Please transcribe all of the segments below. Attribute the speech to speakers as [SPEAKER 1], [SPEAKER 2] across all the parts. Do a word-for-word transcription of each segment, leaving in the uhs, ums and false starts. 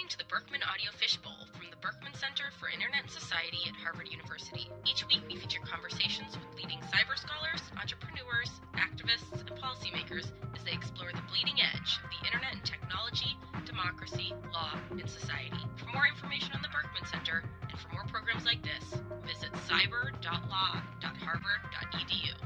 [SPEAKER 1] listening to the Berkman Audio Fishbowl from the Berkman Center for Internet and Society at Harvard University. Each week we feature conversations with leading cyber scholars, entrepreneurs, activists, and policymakers as they explore the bleeding edge of the internet and technology, democracy, law, and society. For more information on the Berkman Center and for more programs like this, visit cyber dot law dot harvard dot e d u.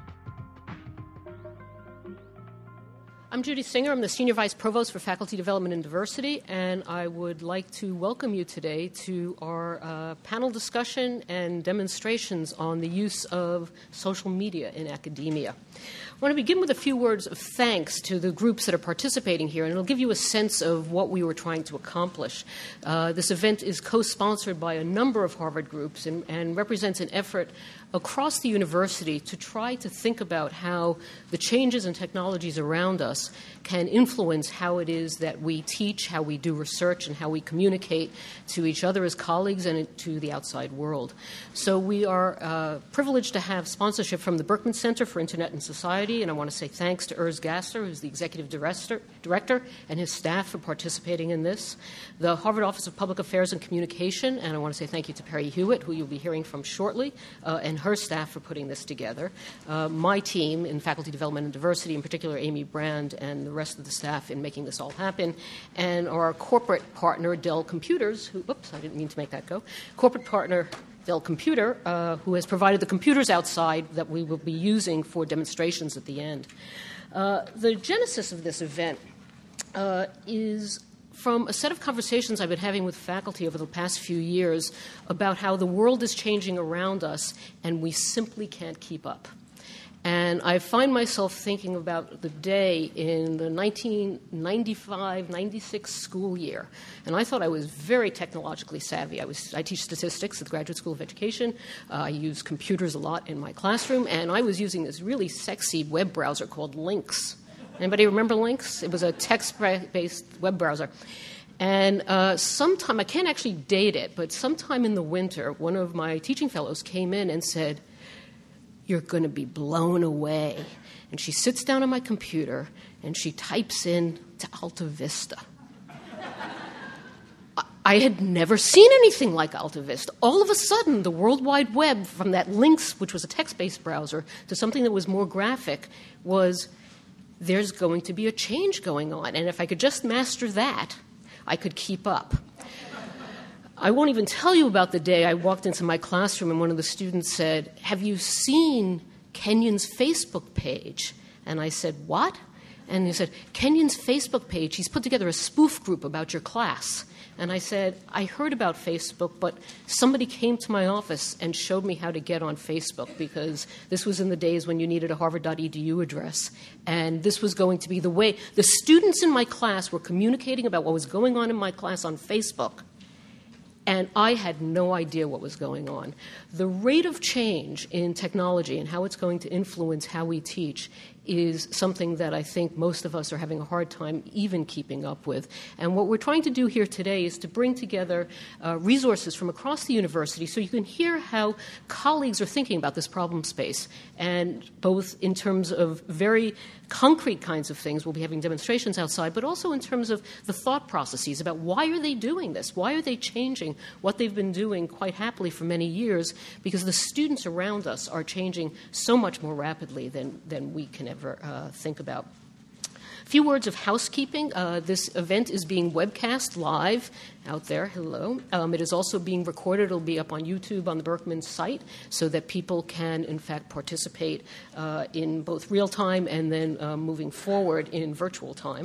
[SPEAKER 2] I'm Judy Singer. I'm the Senior Vice Provost for Faculty Development and Diversity, and I would like to welcome you today to our uh, panel discussion and demonstrations on the use of social media in academia. I want to begin with a few words of thanks to the groups that are participating here, and it'll give you a sense of what we were trying to accomplish. Uh, this event is co-sponsored by a number of Harvard groups and, and represents an effort across the university to try to think about how the changes in technologies around us can influence how it is that we teach, how we do research, and how we communicate to each other as colleagues and to the outside world. So we are uh, privileged to have sponsorship from the Berkman Center for Internet and Society, and I want to say thanks to Urs Gasser, who's the executive director, director, and his staff for participating in this. The Harvard Office of Public Affairs and Communication, and I want to say thank you to Perry Hewitt, who you'll be hearing from shortly, uh, and her staff for putting this together. Uh, my team in Faculty Development and Diversity, in particular Amy Brand and the rest of the staff in making this all happen, and our corporate partner, Dell Computers, who, oops, I didn't mean to make that go, corporate partner, Dell Computer, uh, who has provided the computers outside that we will be using for demonstrations at the end. Uh, the genesis of this event uh, is from a set of conversations I've been having with faculty over the past few years about how the world is changing around us and we simply can't keep up. And I find myself thinking about the day in the nineteen ninety-five ninety-six school year. And I thought I was very technologically savvy. I, was, I teach statistics at the Graduate School of Education. Uh, I use computers a lot in my classroom. And I was using this really sexy web browser called Lynx. Anybody remember Lynx? It was a text-based web browser. And uh, sometime, I can't actually date it, but sometime in the winter, one of my teaching fellows came in and said, "You're going to be blown away." And she sits down on my computer and she types in to Alta Vista. I had never seen anything like Alta Vista. All of a sudden, the World Wide Web, from that Lynx, which was a text-based browser, to something that was more graphic, was there's going to be a change going on. And if I could just master that, I could keep up. I won't even tell you about the day I walked into my classroom and one of the students said, "Have you seen Kenyon's Facebook page?" And I said, "What?" And he said, "Kenyon's Facebook page, he's put together a spoof group about your class." And I said, "I heard about Facebook, but somebody came to my office and showed me how to get on Facebook because this was in the days when you needed a harvard dot e d u address. And this was going to be the way the students in my class were communicating about what was going on in my class on Facebook. And I had no idea what was going on. The rate of change in technology and how it's going to influence how we teach is something that I think most of us are having a hard time even keeping up with. And what we're trying to do here today is to bring together uh, resources from across the university so you can hear how colleagues are thinking about this problem space, and both in terms of very concrete kinds of things. We'll be having demonstrations outside, but also in terms of the thought processes about why are they doing this? Why are they changing what they've been doing quite happily for many years? Because the students around us are changing so much more rapidly than, than we can ever uh, think about. A few words of housekeeping. Uh, this event is being webcast live out there. Hello. Um, it is also being recorded. It'll be up on YouTube on the Berkman site so that people can, in fact, participate uh, in both real time and then uh, moving forward in virtual time.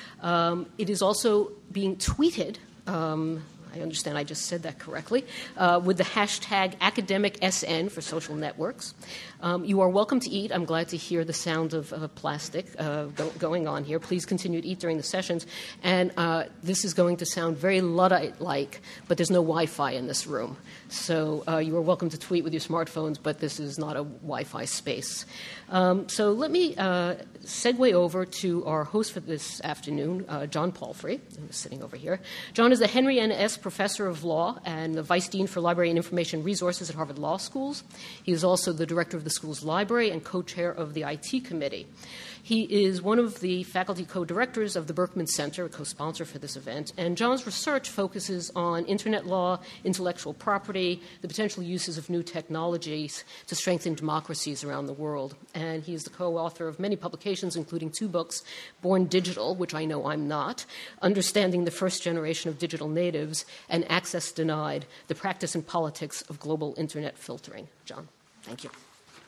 [SPEAKER 2] Um, it is also being tweeted. Um, I understand I just said that correctly, uh, with the hashtag academic S N for social networks. Um, you are welcome to eat. I'm glad to hear the sound of uh, plastic uh, go- going on here. Please continue to eat during the sessions. And uh, this is going to sound very Luddite-like, but there's no Wi-Fi in this room. So uh, you are welcome to tweet with your smartphones, but this is not a Wi-Fi space. Um, so let me uh, segue over to our host for this afternoon, uh, John Palfrey, who's sitting over here. John is the Henry N. S. guest professor of law and the vice dean for library and information resources at Harvard Law Schools. He is also the director of the school's library and co-chair of the I T committee. He is one of the faculty co-directors of the Berkman Center, a co-sponsor for this event, and John's research focuses on internet law, intellectual property, the potential uses of new technologies to strengthen democracies around the world. And he is the co-author of many publications, including two books, Born Digital, which I know I'm not, Understanding the First Generation of Digital Natives, and Access Denied, The Practice and Politics of Global Internet Filtering. John, thank you.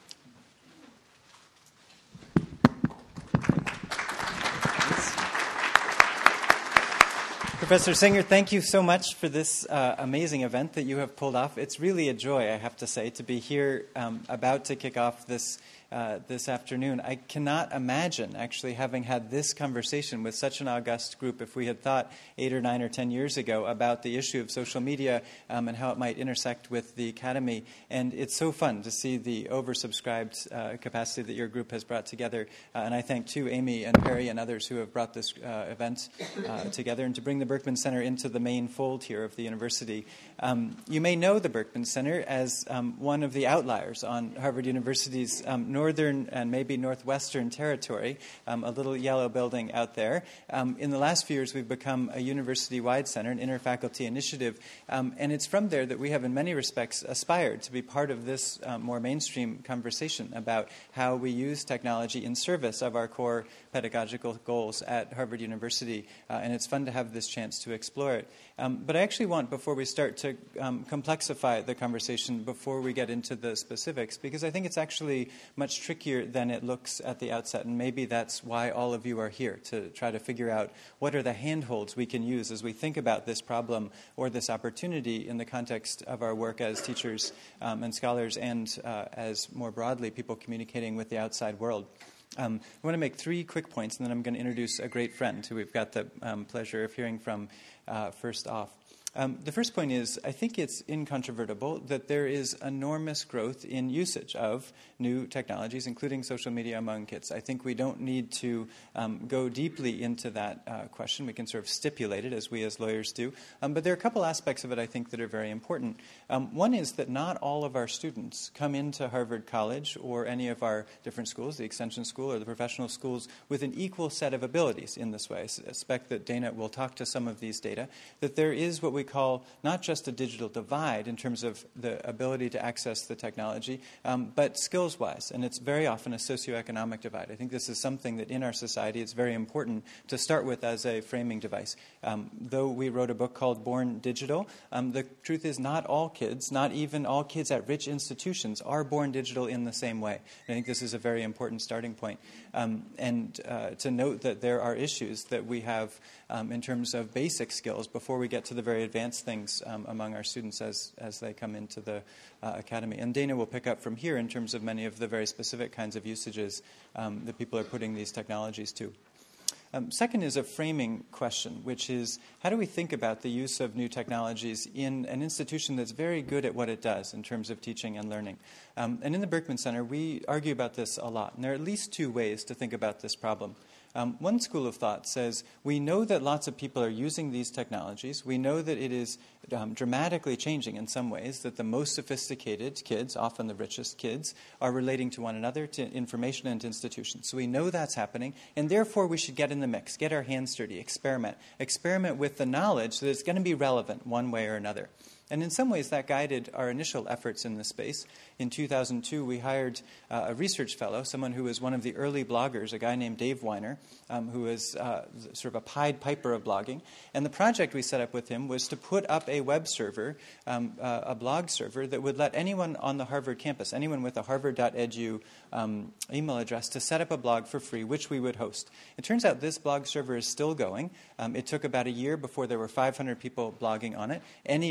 [SPEAKER 3] Professor Singer, thank you so much for this uh, amazing event that you have pulled off. It's really a joy, I have to say, to be here um, about to kick off this uh, this afternoon. I cannot imagine actually having had this conversation with such an august group if we had thought eight or nine or ten years ago about the issue of social media um, and how it might intersect with the academy. And it's so fun to see the oversubscribed uh, capacity that your group has brought together. Uh, and I thank, too, Amy and Perry and others who have brought this uh, event uh, together and to bring the Berkman Center into the main fold here of the university. Um, you may know the Berkman Center as um, one of the outliers on Harvard University's um, northern and maybe northwestern territory, um, a little yellow building out there. Um, in the last few years, we've become a university-wide center, an interfaculty initiative, um, and it's from there that we have in many respects aspired to be part of this um, more mainstream conversation about how we use technology in service of our core pedagogical goals at Harvard University, uh, and it's fun to have this chance to explore it. Um, but I actually want, before we start, to um, complexify the conversation before we get into the specifics, because I think it's actually much trickier than it looks at the outset, and maybe that's why all of you are here, to try to figure out what are the handholds we can use as we think about this problem or this opportunity in the context of our work as teachers um, and scholars and uh, as more broadly people communicating with the outside world. Um, I want to make three quick points, and then I'm going to introduce a great friend who we've got the um, pleasure of hearing from uh, first off. Um, the first point is, I think it's incontrovertible that there is enormous growth in usage of new technologies, including social media among kids. I think we don't need to um, go deeply into that uh, question. We can sort of stipulate it, as we as lawyers do. Um, but there are a couple aspects of it, I think, that are very important. Um, one is that not all of our students come into Harvard College or any of our different schools, the Extension School or the professional schools, with an equal set of abilities in this way. I suspect that Dana will talk to some of these data, that there is what we call not just a digital divide in terms of the ability to access the technology, um, but skills-wise, and it's very often a socioeconomic divide. I think this is something that in our society it's very important to start with as a framing device. Um, though we wrote a book called Born Digital, um, the truth is not all kids, not even all kids at rich institutions, are born digital in the same way. And I think this is a very important starting point. Um, and uh, to note that there are issues that we have um, in terms of basic skills before we get to the very advanced things um, among our students as, as they come into the uh, academy. And Dana will pick up from here in terms of many of the very specific kinds of usages um, that people are putting these technologies to. Um, second is a framing question, which is how do we think about the use of new technologies in an institution that's very good at what it does in terms of teaching and learning? Um, and in the Berkman Center, we argue about this a lot. And there are at least two ways to think about this problem. Um, one school of thought says we know that lots of people are using these technologies. We know that it is um, dramatically changing in some ways, that the most sophisticated kids, often the richest kids, are relating to one another, to information and to institutions. So we know that's happening, and therefore we should get in the mix, get our hands dirty, experiment. Experiment with the knowledge that it's going to be relevant one way or another. And in some ways, that guided our initial efforts in this space. In two thousand two, we hired uh, a research fellow, someone who was one of the early bloggers, a guy named Dave Weiner, um, who was uh, sort of a Pied Piper of blogging. And the project we set up with him was to put up a web server, um, uh, a blog server, that would let anyone on the Harvard campus, anyone with a harvard dot edu um, email address, to set up a blog for free, which we would host. It turns out this blog server is still going. Um, it took about a year before there were five hundred people blogging on it. Any of you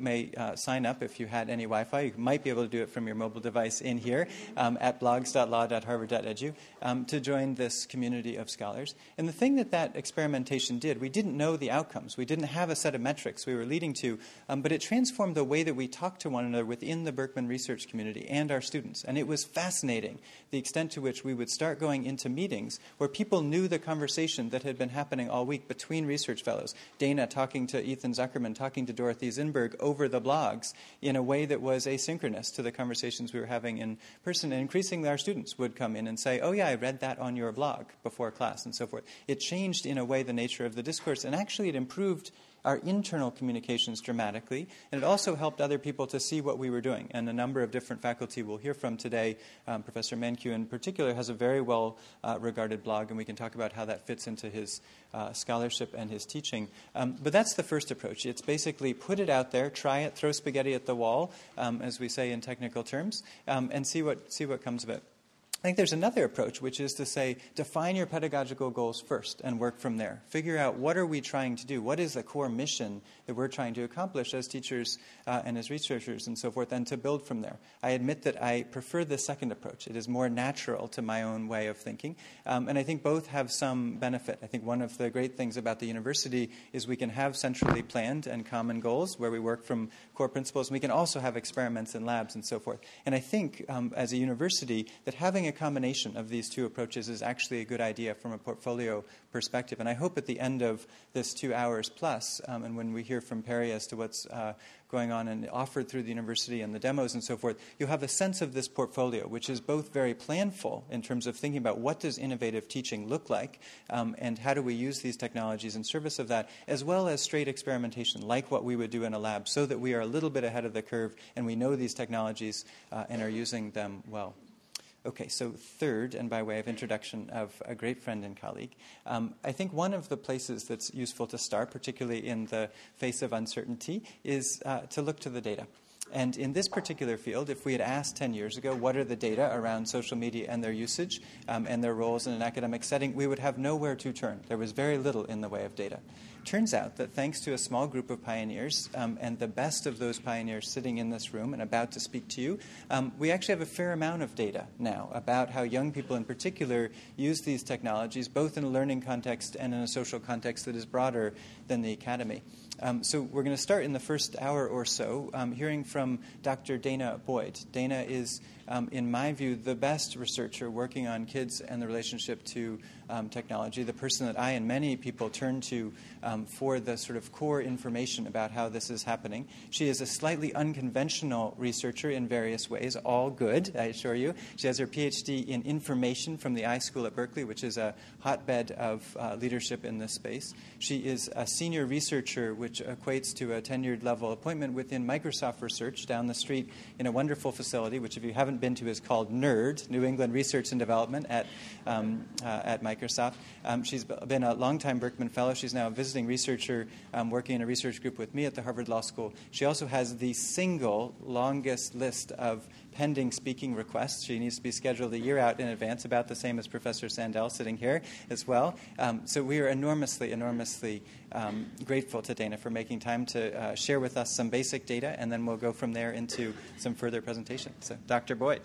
[SPEAKER 3] may uh, sign up if you had any Wi-Fi. You might be able to do it from your mobile device in here um, at blogs dot law dot harvard dot edu um, to join this community of scholars. And the thing that that experimentation did, we didn't know the outcomes. We didn't have a set of metrics we were leading to, um, but it transformed the way that we talk to one another within the Berkman research community and our students. And it was fascinating, the extent to which we would start going into meetings where people knew the conversation that had been happening all week between research fellows. Dana talking to Ethan Zuckerman, talking to Dorothy Zinberg over the blogs in a way that was asynchronous to the conversations we were having in person. And increasingly our students would come in and say, oh yeah, I read that on your blog before class and so forth. It changed in a way the nature of the discourse, and actually it improved our internal communications dramatically, and it also helped other people to see what we were doing. And a number of different faculty we'll hear from today, um, Professor Mankiw in particular, has a very well-regarded uh, blog, and we can talk about how that fits into his uh, scholarship and his teaching. Um, but that's the first approach. It's basically put it out there, try it, throw spaghetti at the wall, um, as we say in technical terms, um, and see what, see what comes of it. I think there's another approach, which is to say, define your pedagogical goals first and work from there. Figure out what are we trying to do? What is the core mission that we're trying to accomplish as teachers uh, and as researchers and so forth, and to build from there. I admit that I prefer the second approach. It is more natural to my own way of thinking, um, and I think both have some benefit. I think one of the great things about the university is we can have centrally planned and common goals where we work from core principles, and we can also have experiments and labs and so forth. And I think um, as a university that having a combination of these two approaches is actually a good idea from a portfolio perspective. And I hope at the end of this two hours plus, um, and when we hear from Perry as to what's uh, going on and offered through the university and the demos and so forth, you'll have a sense of this portfolio, which is both very planful in terms of thinking about what does innovative teaching look like, um, and how do we use these technologies in service of that, as well as straight experimentation, like what we would do in a lab, so that we are a little bit ahead of the curve and we know these technologies uh, and are using them well. Okay, so third, and by way of introduction of a great friend and colleague, um, I think one of the places that's useful to start, particularly in the face of uncertainty, is uh, to look to the data. And in this particular field, if we had asked ten years ago, what are the data around social media and their usage um, and their roles in an academic setting, we would have nowhere to turn. There was very little in the way of data. Turns out that thanks to a small group of pioneers, um, and the best of those pioneers sitting in this room and about to speak to you, um, we actually have a fair amount of data now about how young people in particular use these technologies, both in a learning context and in a social context that is broader than the academy. Um, so we're going to start in the first hour or so um, hearing from Doctor Dana Boyd. Dana is, um, in my view, the best researcher working on kids and the relationship to um, technology, the person that I and many people turn to um, for the sort of core information about how this is happening. She is a slightly unconventional researcher in various ways, all good, I assure you. She has her P H D in information from the iSchool at Berkeley, which is a hotbed of uh, leadership in this space. She is a senior researcher, which equates to a tenured level appointment within Microsoft Research down the street in a wonderful facility, which if you haven't been to is called NERD, New England Research and Development at, um, uh, at Microsoft. Um, she's been a longtime Berkman Fellow. She's now a visiting researcher um, working in a research group with me at the Harvard Law School. She also has the single longest list of pending speaking requests. She needs to be scheduled a year out in advance, about the same as Professor Sandel sitting here as well. Um, so we are enormously, enormously um, grateful to Dana for making time to uh, share with us some basic data, and then we'll go from there into some further presentation. So Doctor Boyd.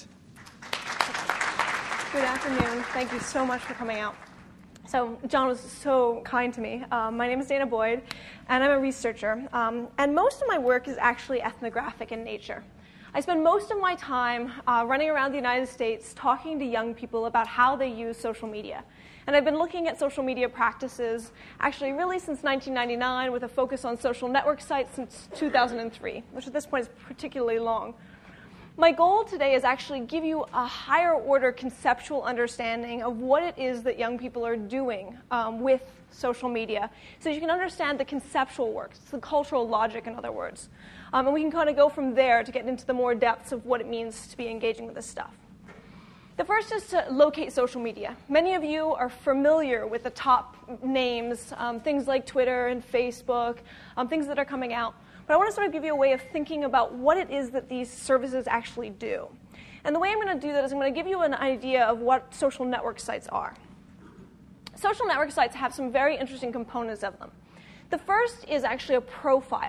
[SPEAKER 4] Good afternoon. Thank you so much for coming out. So John was so kind to me. Um, my name is Dana Boyd, and I'm a researcher. Um, and most of my work is actually ethnographic in nature. I spend most of my time uh, running around the United States talking to young people about how they use social media. And I've been looking at social media practices actually really since nineteen ninety-nine, with a focus on social network sites since two thousand three, which at this point is particularly long. My goal today is actually give you a higher order conceptual understanding of what it is that young people are doing um, with social media, so you can understand the conceptual work, the cultural logic, in other words. Um, and we can kind of go from there to get into the more depths of what it means to be engaging with this stuff. The first is to locate social media. Many of you are familiar with the top names, um, things like Twitter and Facebook, um, things that are coming out. But I want to sort of give you a way of thinking about what it is that these services actually do. And the way I'm going to do that is I'm going to give you an idea of what social network sites are. Social network sites have some very interesting components of them. The first is actually a profile.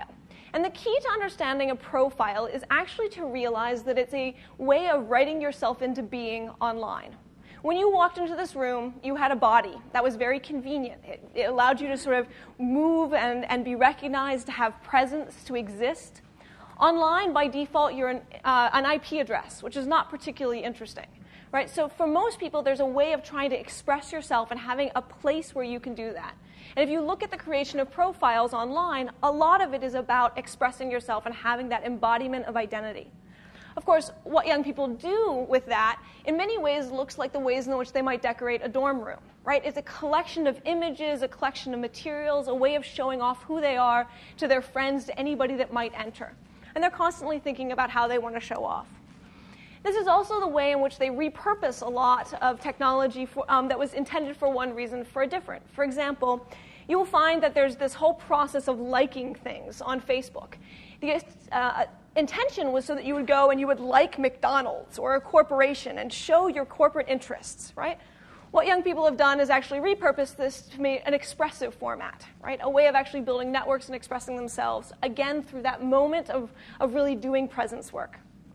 [SPEAKER 4] And the key to understanding a profile is actually to realize that it's a way of writing yourself into being online. When you walked into this room, you had a body that was very convenient. It, it allowed you to sort of move and, and be recognized, to have presence, to exist. Online, by default, you're an, uh, an I P address, which is not particularly interesting. Right? So for most people, there's a way of trying to express yourself and having a place where you can do that. And if you look at the creation of profiles online, a lot of it is about expressing yourself and having that embodiment of identity. Of course, what young people do with that, in many ways, looks like the ways in which they might decorate a dorm room. Right? It's a collection of images, a collection of materials, a way of showing off who they are to their friends, to anybody that might enter. And they're constantly thinking about how they want to show off. This is also the way in which they repurpose a lot of technology for, um, that was intended for one reason for a different. For example, you will find that there's this whole process of liking things on Facebook. The uh, intention was so that you would go and you would like McDonald's or a corporation and show your corporate interests, right? What young people have done is actually repurpose this to make an expressive format, right? A way of actually building networks and expressing themselves, again, through that moment of, of really doing presence work.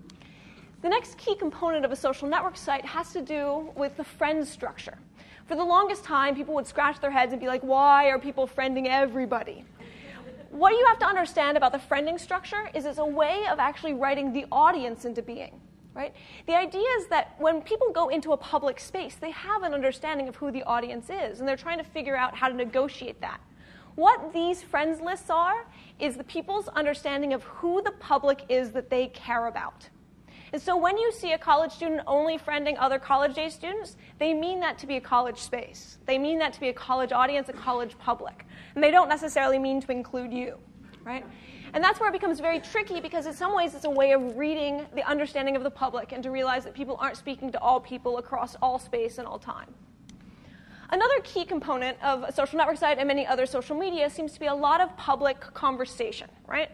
[SPEAKER 4] The next key component of a social network site has to do with the friend structure. For the longest time, people would scratch their heads and be like, why are people friending everybody? What you have to understand about the friending structure is it's a way of actually writing the audience into being. Right? The idea is that when people go into a public space, they have an understanding of who the audience is, and they're trying to figure out how to negotiate that. What these friends lists are is the people's understanding of who the public is that they care about. And so when you see a college student only friending other college-age students, they mean that to be a college space. They mean that to be a college audience, a college public. And they don't necessarily mean to include you. Right? And that's where it becomes very tricky, because in some ways it's a way of reading the understanding of the public and to realize that people aren't speaking to all people across all space and all time. Another key component of a social network site and many other social media seems to be a lot of public conversation, right?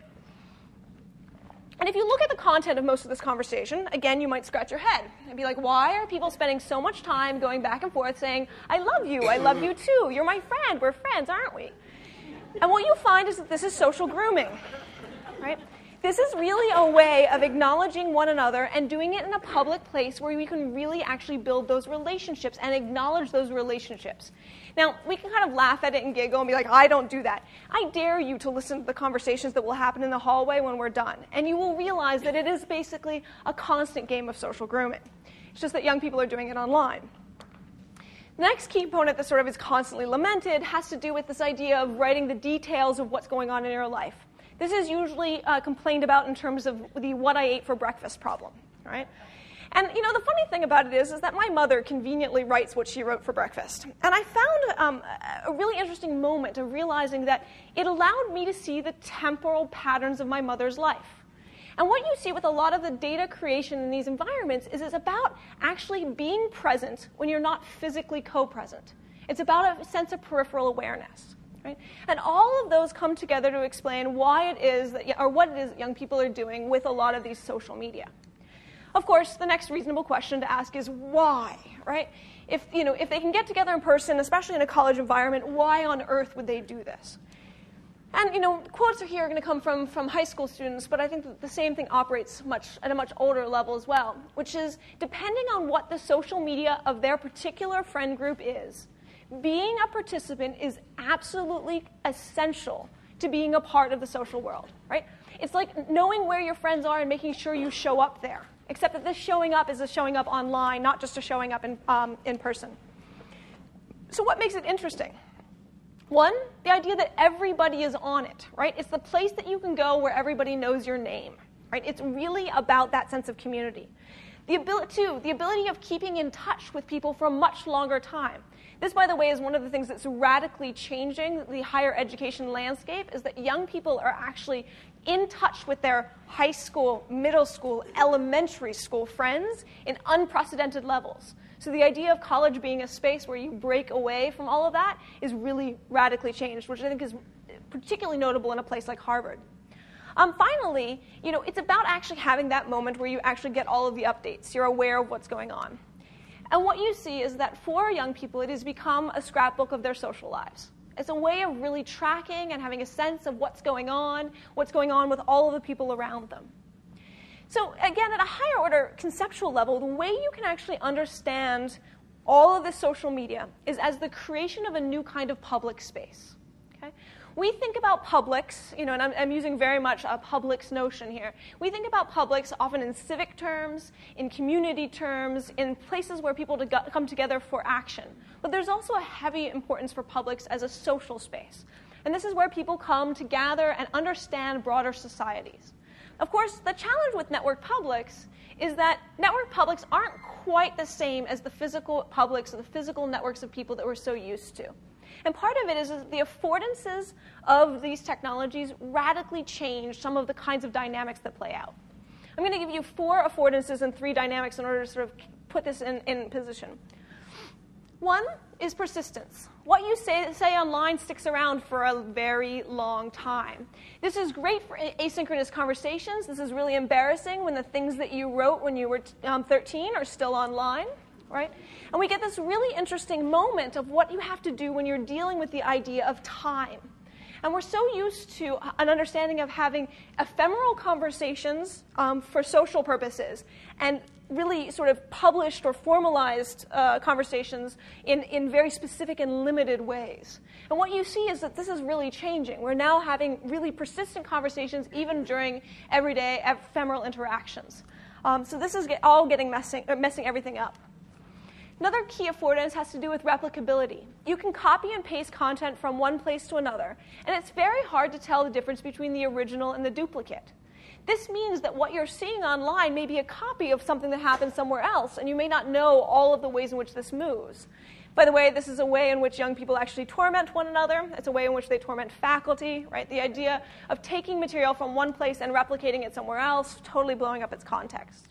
[SPEAKER 4] And if you look at the content of most of this conversation, again, you might scratch your head and be like, why are people spending so much time going back and forth saying, I love you, I love you too, you're my friend, we're friends, aren't we? And what you'll find is that this is social grooming. Right? This is really a way of acknowledging one another and doing it in a public place where we can really actually build those relationships and acknowledge those relationships. Now, we can kind of laugh at it and giggle and be like, I don't do that. I dare you to listen to the conversations that will happen in the hallway when we're done. And you will realize that it is basically a constant game of social grooming. It's just that young people are doing it online. The next key component that sort of is constantly lamented has to do with this idea of writing the details of what's going on in your life. This is usually uh, complained about in terms of the what I ate for breakfast problem, right? And, you know, the funny thing about it is, is that my mother conveniently writes what she wrote for breakfast. And I found um, a really interesting moment of realizing that it allowed me to see the temporal patterns of my mother's life. And what you see with a lot of the data creation in these environments is it's about actually being present when you're not physically co-present. It's about a sense of peripheral awareness. Right? And all of those come together to explain why it is that, or what it is that young people are doing with a lot of these social media. Of course, the next reasonable question to ask is why, right? If, you know, if they can get together in person, especially in a college environment, why on earth would they do this? And, you know, quotes are here are going to come from, from high school students, but I think that the same thing operates much at a much older level as well, which is depending on what the social media of their particular friend group is, being a participant is absolutely essential to being a part of the social world, right? It's like knowing where your friends are and making sure you show up there, except that this showing up is a showing up online, not just a showing up in, um, in person. So what makes it interesting? One, the idea that everybody is on it, right? It's the place that you can go where everybody knows your name, right? It's really about that sense of community. The ability, two, the ability of keeping in touch with people for a much longer time. This, by the way, is one of the things that's radically changing the higher education landscape, is that young people are actually in touch with their high school, middle school, elementary school friends in unprecedented levels. So the idea of college being a space where you break away from all of that is really radically changed, which I think is particularly notable in a place like Harvard. Um, finally, you know, it's about actually having that moment where you actually get all of the updates. You're aware of what's going on. And what you see is that for young people, it has become a scrapbook of their social lives. It's a way of really tracking and having a sense of what's going on, what's going on with all of the people around them. So again, at a higher order conceptual level, the way you can actually understand all of this social media is as the creation of a new kind of public space. Okay? We think about publics, you know, and I'm, I'm using very much a publics notion here. We think about publics often in civic terms, in community terms, in places where people to go, come together for action. But there's also a heavy importance for publics as a social space. And this is where people come to gather and understand broader societies. Of course, the challenge with network publics is that network publics aren't quite the same as the physical publics or the physical networks of people that we're so used to. And part of it is that the affordances of these technologies radically change some of the kinds of dynamics that play out. I'm going to give you four affordances and three dynamics in order to sort of put this in, in position. One is persistence. What you say, say online sticks around for a very long time. This is great for asynchronous conversations. This is really embarrassing when the things that you wrote when you were um, thirteen are still online. Right? And we get this really interesting moment of what you have to do when you're dealing with the idea of time. And we're so used to an understanding of having ephemeral conversations um, for social purposes and really sort of published or formalized uh, conversations in, in very specific and limited ways. And what you see is that this is really changing. We're now having really persistent conversations even during everyday ephemeral interactions. Um, so this is get, all getting messing, uh, messing everything up. Another key affordance has to do with replicability. You can copy and paste content from one place to another, and it's very hard to tell the difference between the original and the duplicate. This means that what you're seeing online may be a copy of something that happened somewhere else, and you may not know all of the ways in which this moves. By the way, this is a way in which young people actually torment one another. It's a way in which they torment faculty, right? The idea of taking material from one place and replicating it somewhere else, totally blowing up its context.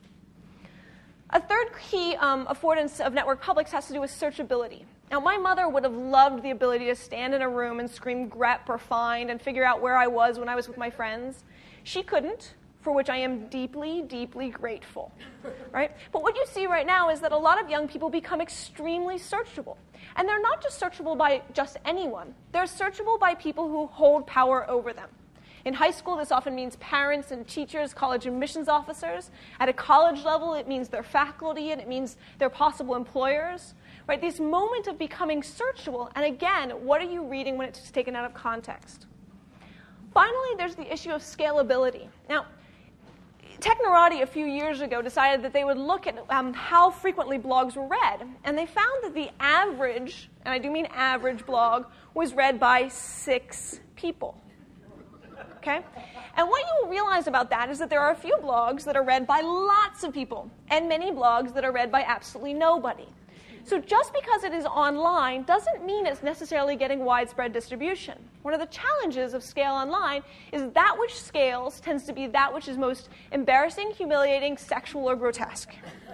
[SPEAKER 4] A third key um, affordance of network publics has to do with searchability. Now, my mother would have loved the ability to stand in a room and scream grep or find and figure out where I was when I was with my friends. She couldn't, for which I am deeply, deeply grateful. Right? But what you see right now is that a lot of young people become extremely searchable. And they're not just searchable by just anyone. They're searchable by people who hold power over them. In high school, this often means parents and teachers, college admissions officers. At a college level, it means their faculty, and it means their possible employers. Right? This moment of becoming searchable, and again, what are you reading when it's taken out of context? Finally, there's the issue of scalability. Now, Technorati a few years ago decided that they would look at um, how frequently blogs were read, and they found that the average, and I do mean average blog, was read by six people. Okay? And what you will realize about that is that there are a few blogs that are read by lots of people, and many blogs that are read by absolutely nobody. So just because it is online doesn't mean it's necessarily getting widespread distribution. One of the challenges of scale online is that which scales tends to be that which is most embarrassing, humiliating, sexual, or grotesque.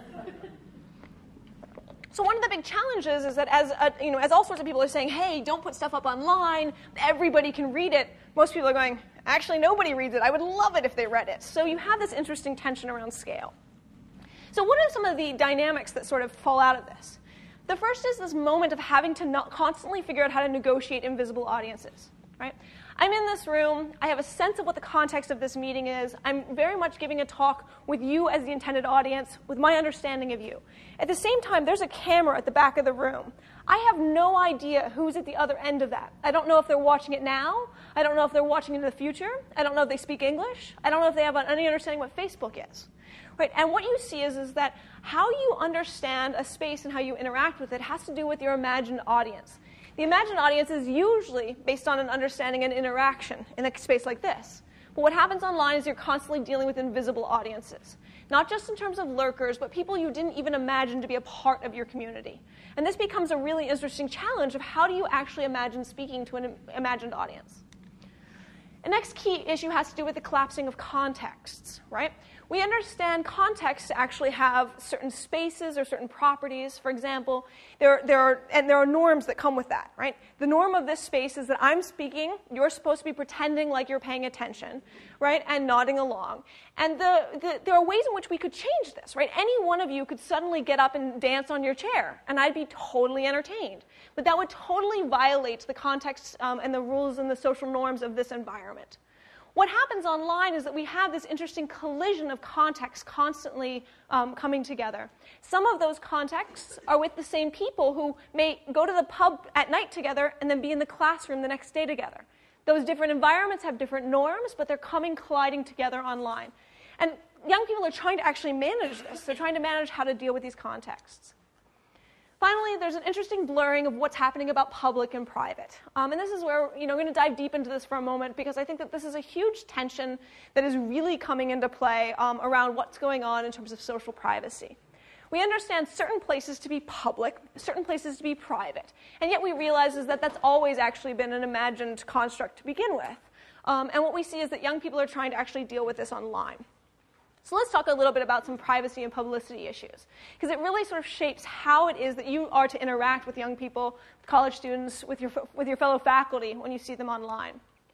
[SPEAKER 4] So one of the big challenges is that as, a, you know, as all sorts of people are saying, hey, don't put stuff up online, everybody can read it, most people are going, actually, nobody reads it. I would love it if they read it. So you have this interesting tension around scale. So what are some of the dynamics that sort of fall out of this? The first is this moment of having to not constantly figure out how to negotiate invisible audiences. Right? I'm in this room. I have a sense of what the context of this meeting is. I'm very much giving a talk with you as the intended audience, with my understanding of you. At the same time, there's a camera at the back of the room. I have no idea who's at the other end of that. I don't know if they're watching it now. I don't know if they're watching into the future. I don't know if they speak English. I don't know if they have any understanding what Facebook is. Right? And what you see is, is that how you understand a space and how you interact with it has to do with your imagined audience. The imagined audience is usually based on an understanding and interaction in a space like this. But what happens online is you're constantly dealing with invisible audiences, not just in terms of lurkers, but people you didn't even imagine to be a part of your community. And this becomes a really interesting challenge of how do you actually imagine speaking to an imagined audience. The next key issue has to do with the collapsing of contexts, right? We understand context to actually have certain spaces or certain properties. For example, there, there are, and there are norms that come with that, right? The norm of this space is that I'm speaking, you're supposed to be pretending like you're paying attention, right, and nodding along. And the, the, there are ways in which we could change this, right? Any one of you could suddenly get up and dance on your chair, and I'd be totally entertained. But that would totally violate the context um, and the rules and the social norms of this environment. What happens online is that we have this interesting collision of contexts constantly um, coming together. Some of those contexts are with the same people who may go to the pub at night together and then be in the classroom the next day together. Those different environments have different norms, but they're coming, colliding together online. And young people are trying to actually manage this. They're trying to manage how to deal with these contexts. Finally, there's an interesting blurring of what's happening about public and private. Um, and this is where, you know, I'm going to dive deep into this for a moment because I think that this is a huge tension that is really coming into play um, around what's going on in terms of social privacy. We understand certain places to be public, certain places to be private, and yet we realize is that that's always actually been an imagined construct to begin with. Um, and what we see is that young people are trying to actually deal with this online. So let's talk a little bit about some privacy and publicity issues, because it really sort of shapes how it is that you are to interact with young people, college students, with your, with your fellow faculty when you see them online.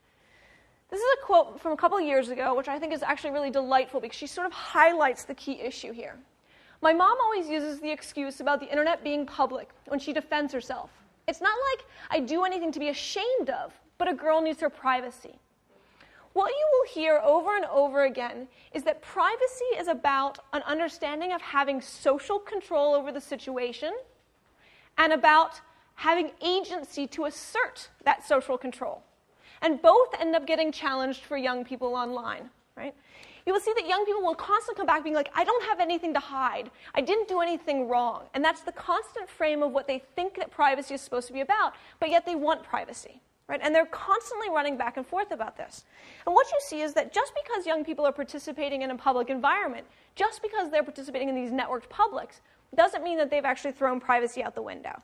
[SPEAKER 4] This is a quote from a couple of years ago, which I think is actually really delightful because she sort of highlights the key issue here. My mom always uses the excuse about the internet being public when she defends herself. It's not like I do anything to be ashamed of, but a girl needs her privacy. What you will hear over and over again is that privacy is about an understanding of having social control over the situation and about having agency to assert that social control. And both end up getting challenged for young people online, right? You will see that young people will constantly come back being like, I don't have anything to hide. I didn't do anything wrong. And that's the constant frame of what they think that privacy is supposed to be about, but yet they want privacy. Right? And they're constantly running back and forth about this. And what you see is that just because young people are participating in a public environment, just because they're participating in these networked publics, doesn't mean that they've actually thrown privacy out the window.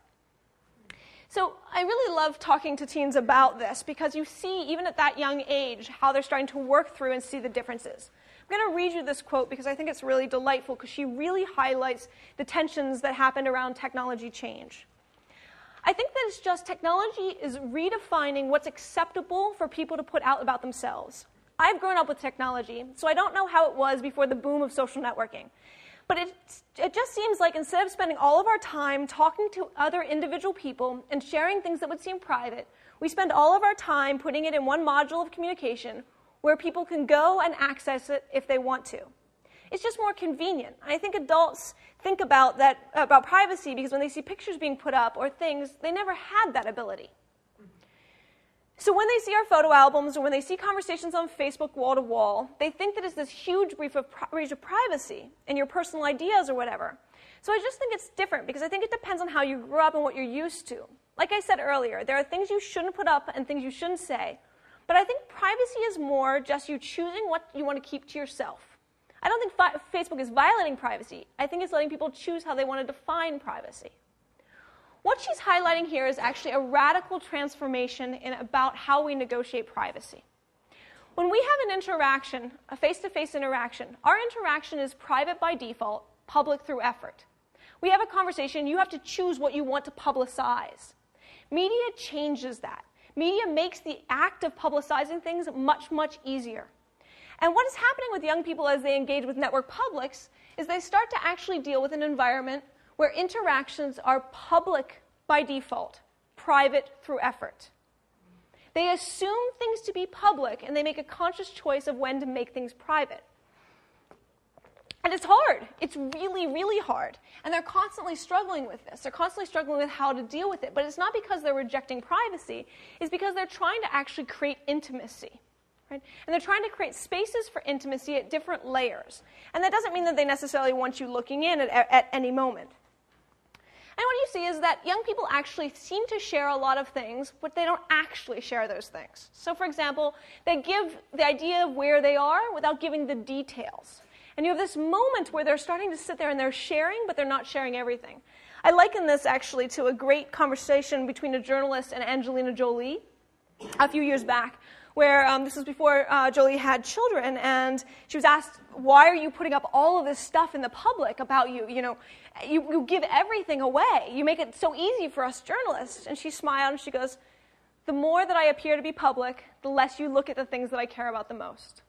[SPEAKER 4] So I really love talking to teens about this because you see, even at that young age, how they're starting to work through and see the differences. I'm going to read you this quote because I think it's really delightful because she really highlights the tensions that happened around technology change. I think that it's just technology is redefining what's acceptable for people to put out about themselves. I've grown up with technology, so I don't know how it was before the boom of social networking. But it, it just seems like instead of spending all of our time talking to other individual people and sharing things that would seem private, we spend all of our time putting it in one module of communication where people can go and access it if they want to. It's just more convenient. I think adults think about that about privacy because when they see pictures being put up or things, they never had that ability. So when they see our photo albums or when they see conversations on Facebook wall to wall, they think that it's this huge breach of, breach of privacy and your personal ideas or whatever. So I just think it's different because I think it depends on how you grew up and what you're used to. Like I said earlier, there are things you shouldn't put up and things you shouldn't say. But I think privacy is more just you choosing what you want to keep to yourself. I don't think fi- Facebook is violating privacy. I think it's letting people choose how they want to define privacy. What she's highlighting here is actually a radical transformation in about how we negotiate privacy. When we have an interaction, a face-to-face interaction, our interaction is private by default, public through effort. We have a conversation, you have to choose what you want to publicize. Media changes that. Media makes the act of publicizing things much, much easier. And what is happening with young people as they engage with network publics is they start to actually deal with an environment where interactions are public by default, private through effort. They assume things to be public, and they make a conscious choice of when to make things private. And it's hard. It's really, really hard. And they're constantly struggling with this. They're constantly struggling with how to deal with it. But it's not because they're rejecting privacy. It's because they're trying to actually create intimacy. Right? And they're trying to create spaces for intimacy at different layers. And that doesn't mean that they necessarily want you looking in at, at any moment. And what you see is that young people actually seem to share a lot of things, but they don't actually share those things. So, for example, they give the idea of where they are without giving the details. And you have this moment where they're starting to sit there and they're sharing, but they're not sharing everything. I liken this actually to a great conversation between a journalist and Angelina Jolie a few years back, where um, this was before uh, Jolie had children, and she was asked, why are you putting up all of this stuff in the public about you? You know, you, you give everything away. You make it so easy for us journalists. And she smiled and she goes, the more that I appear to be public, the less you look at the things that I care about the most.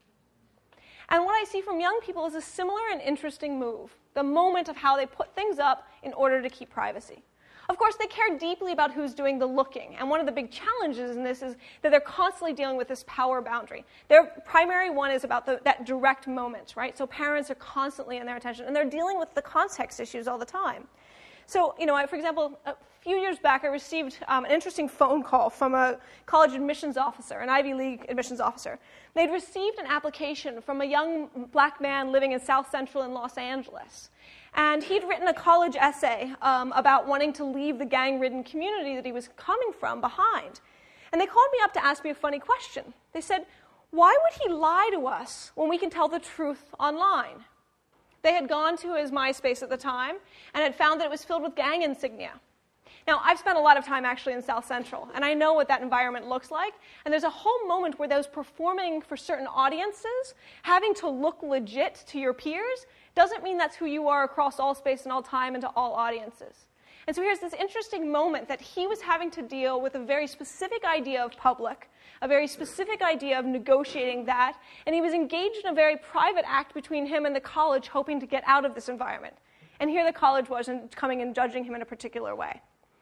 [SPEAKER 4] And what I see from young people is a similar and interesting move, the moment of how they put things up in order to keep privacy. Of course, they care deeply about who's doing the looking, and one of the big challenges in this is that they're constantly dealing with this power boundary. Their primary one is about the, that direct moment, right? So parents are constantly in their attention, and they're dealing with the context issues all the time. So, you know, I, for example, a few years back, I received um, an interesting phone call from a college admissions officer, an Ivy League admissions officer. They'd received an application from a young black man living in South Central in Los Angeles. And he'd written a college essay um, about wanting to leave the gang-ridden community that he was coming from behind. And they called me up to ask me a funny question. They said, why would he lie to us when we can tell the truth online? They had gone to his MySpace at the time and had found that it was filled with gang insignia. Now, I've spent a lot of time actually in South Central, and I know what that environment looks like. And there's a whole moment where those performing for certain audiences, having to look legit to your peers, doesn't mean that's who you are across all space and all time and to all audiences. And so here's this interesting moment that he was having to deal with a very specific idea of public, a very specific idea of negotiating that, and he was engaged in a very private act between him and the college hoping to get out of this environment. And here the college was coming and judging him in a particular way.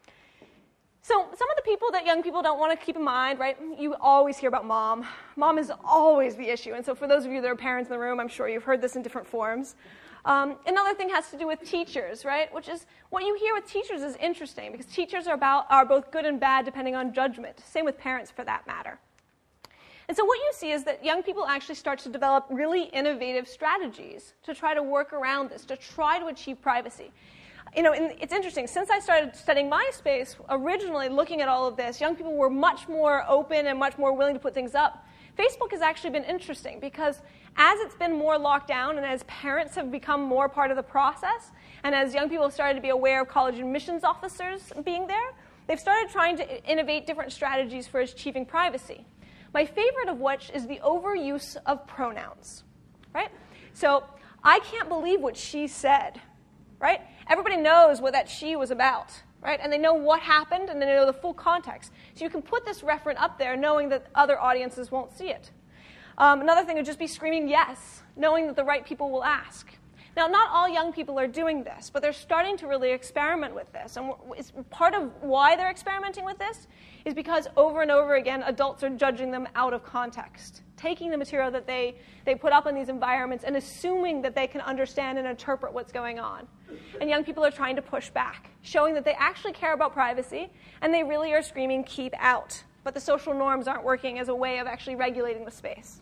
[SPEAKER 4] So some of the people that young people don't want to keep in mind, right, you always hear about mom. Mom is always the issue. And so for those of you that are parents in the room, I'm sure you've heard this in different forms. Um, another thing has to do with teachers, right, which is what you hear with teachers is interesting because teachers are, about, are both good and bad depending on judgment. Same with parents for that matter. And so what you see is that young people actually start to develop really innovative strategies to try to work around this, to try to achieve privacy. You know, and it's interesting. Since I started studying MySpace, originally looking at all of this, young people were much more open and much more willing to put things up. Facebook has actually been interesting because as it's been more locked down and as parents have become more part of the process, and as young people have started to be aware of college admissions officers being there, they've started trying to innovate different strategies for achieving privacy. My favorite of which is the overuse of pronouns, right? So I can't believe what she said, right? Everybody knows what that she was about, right? And they know what happened, and they know the full context. So you can put this referent up there knowing that other audiences won't see it. Um, another thing would just be screaming yes, knowing that the right people will ask. Now, not all young people are doing this, but they're starting to really experiment with this. And it's part of why they're experimenting with this is because over and over again, adults are judging them out of context, taking the material that they, they put up in these environments and assuming that they can understand and interpret what's going on. And young people are trying to push back, showing that they actually care about privacy, and they really are screaming, keep out. But the social norms aren't working as a way of actually regulating the space.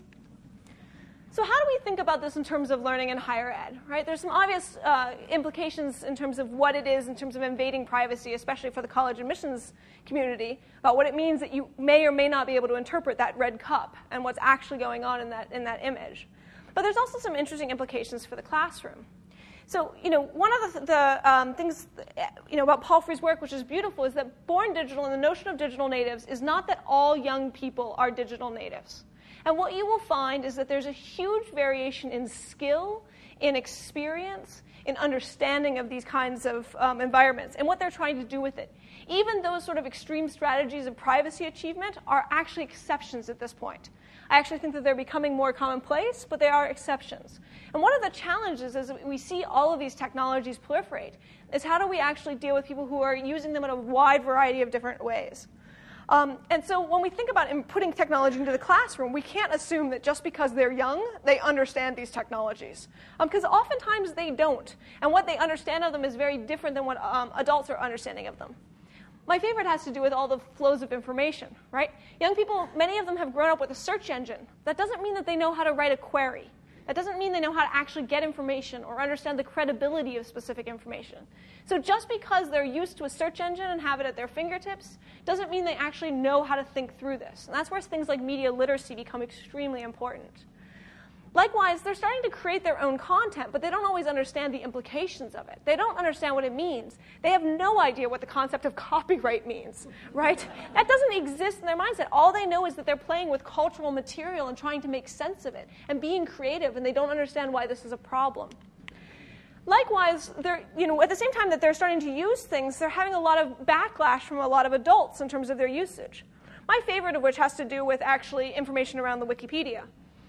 [SPEAKER 4] So how do we think about this in terms of learning in higher ed, right? There's some obvious uh, implications in terms of what it is in terms of invading privacy, especially for the college admissions community, about what it means that you may or may not be able to interpret that red cup and what's actually going on in that, in that image. But there's also some interesting implications for the classroom. So, you know, one of the, the um, things, you know, about Paul Free's work, which is beautiful, is that born digital and the notion of digital natives is not that all young people are digital natives. And what you will find is that there's a huge variation in skill, in experience, in understanding of these kinds of um, environments and what they're trying to do with it. Even those sort of extreme strategies of privacy achievement are actually exceptions at this point. I actually think that they're becoming more commonplace, but they are exceptions. And one of the challenges as we see all of these technologies proliferate is how do we actually deal with people who are using them in a wide variety of different ways. Um, and so when we think about putting technology into the classroom, we can't assume that just because they're young, they understand these technologies. Because um, oftentimes they don't. And what they understand of them is very different than what um, adults are understanding of them. My favorite has to do with all the flows of information, right? Young people, many of them have grown up with a search engine. That doesn't mean that they know how to write a query. That doesn't mean they know how to actually get information or understand the credibility of specific information. So just because they're used to a search engine and have it at their fingertips doesn't mean they actually know how to think through this. And that's where things like media literacy become extremely important. Likewise, they're starting to create their own content, but they don't always understand the implications of it. They don't understand what it means. They have no idea what the concept of copyright means, right? That doesn't exist in their mindset. All they know is that they're playing with cultural material and trying to make sense of it and being creative, and they don't understand why this is a problem. Likewise, they're, you know, at the same time that they're starting to use things, they're having a lot of backlash from a lot of adults in terms of their usage. My favorite of which has to do with actually information around the Wikipedia.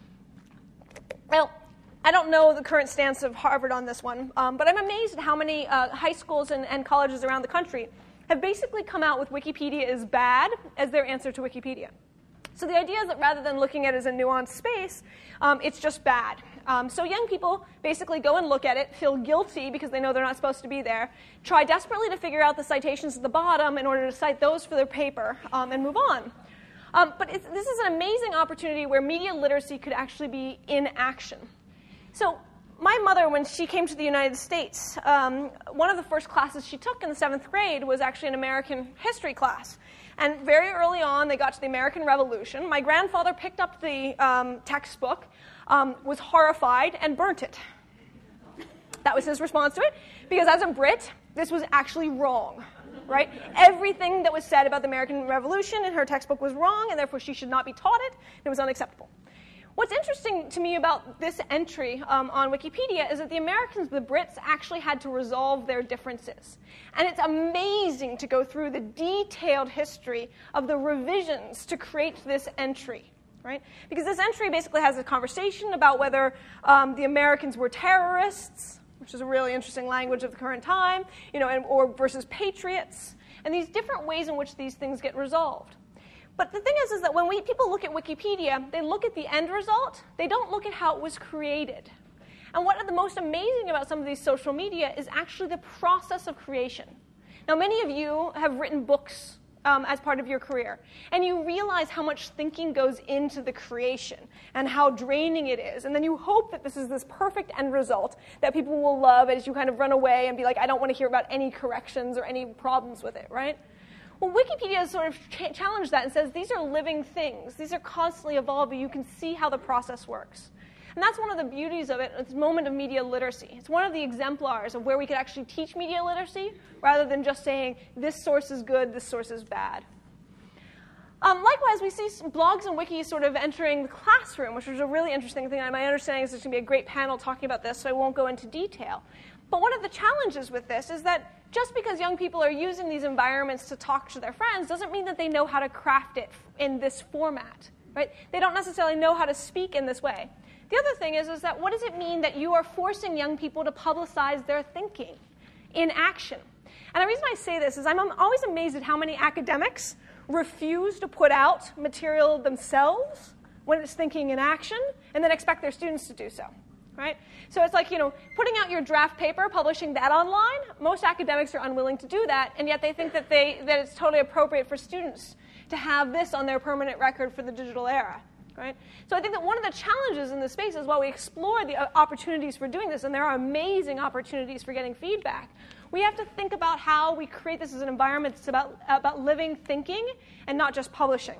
[SPEAKER 4] Well, I don't know the current stance of Harvard on this one, um, but I'm amazed at how many uh, high schools and, and colleges around the country have basically come out with Wikipedia is bad as their answer to Wikipedia. So the idea is that rather than looking at it as a nuanced space, um, it's just bad. Um, so young people basically go and look at it, feel guilty because they know they're not supposed to be there, try desperately to figure out the citations at the bottom in order to cite those for their paper, um, and move on. Um, but it's, this is an amazing opportunity where media literacy could actually be in action. So my mother, when she came to the United States, um, one of the first classes she took in the seventh grade was actually an American history class. And very early on, they got to the American Revolution. My grandfather picked up the um, textbook, um, was horrified, and burnt it. That was his response to it, because as a Brit, this was actually wrong. Right? Everything that was said about the American Revolution in her textbook was wrong, and therefore she should not be taught it. It was unacceptable. What's interesting to me about this entry um, on Wikipedia is that the Americans, the Brits, actually had to resolve their differences. And it's amazing to go through the detailed history of the revisions to create this entry. Right? Because this entry basically has a conversation about whether um, the Americans were terrorists, which is a really interesting language of the current time, you know, and, or versus patriots, and these different ways in which these things get resolved. But the thing is, is that when we, people look at Wikipedia, they look at the end result. They don't look at how it was created. And what is the most amazing about some of these social media is actually the process of creation. Now, many of you have written books Um, as part of your career. And you realize how much thinking goes into the creation and how draining it is. And then you hope that this is this perfect end result that people will love as you kind of run away and be like, I don't want to hear about any corrections or any problems with it, right? Well, Wikipedia has sort of ch- challenged that and says these are living things. These are constantly evolving. You can see how the process works. And that's one of the beauties of it, it's a moment of media literacy. It's one of the exemplars of where we could actually teach media literacy rather than just saying, this source is good, this source is bad. Um, likewise, we see some blogs and wikis sort of entering the classroom, which was a really interesting thing. My understanding is there's going to be a great panel talking about this, so I won't go into detail. But one of the challenges with this is that just because young people are using these environments to talk to their friends doesn't mean that they know how to craft it in this format. Right? They don't necessarily know how to speak in this way. The other thing is, is that what does it mean that you are forcing young people to publicize their thinking in action? And the reason I say this is I'm always amazed at how many academics refuse to put out material themselves when it's thinking in action and then expect their students to do so. Right? So it's like, you know, putting out your draft paper, publishing that online. Most academics are unwilling to do that, and yet they think that, they, that it's totally appropriate for students to have this on their permanent record for the digital era. Right? So I think that one of the challenges in this space is while we explore the opportunities for doing this, and there are amazing opportunities for getting feedback, we have to think about how we create this as an environment that's about, about living thinking and not just publishing.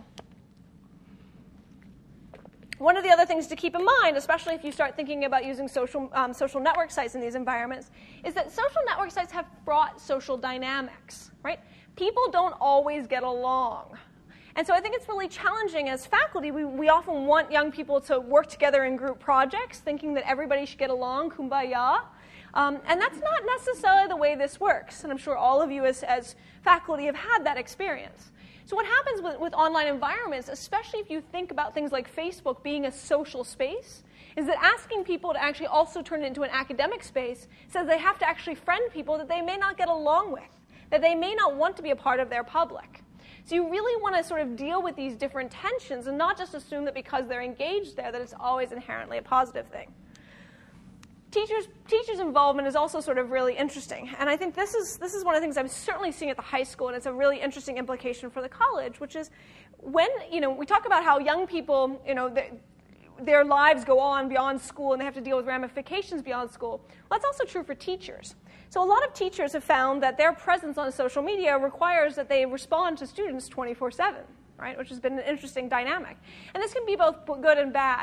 [SPEAKER 4] One of the other things to keep in mind, especially if you start thinking about using social, um, social network sites in these environments, is that social network sites have brought social dynamics. Right? People don't always get along. And so I think it's really challenging as faculty. We, we often want young people to work together in group projects, thinking that everybody should get along, kumbaya. Um, and that's not necessarily the way this works. And I'm sure all of you as, as faculty have had that experience. So what happens with, with online environments, especially if you think about things like Facebook being a social space, is that asking people to actually also turn it into an academic space says they have to actually friend people that they may not get along with, that they may not want to be a part of their public. So you really want to sort of deal with these different tensions and not just assume that because they're engaged there that it's always inherently a positive thing. Teachers, teachers' involvement is also sort of really interesting. And I think this is, this is one of the things I'm certainly seeing at the high school, and it's a really interesting implication for the college, which is when, you know, we talk about how young people, you know, they, their lives go on beyond school and they have to deal with ramifications beyond school. Well, that's also true for teachers. So a lot of teachers have found that their presence on social media requires that they respond to students twenty-four seven, right, which has been an interesting dynamic. And this can be both good and bad.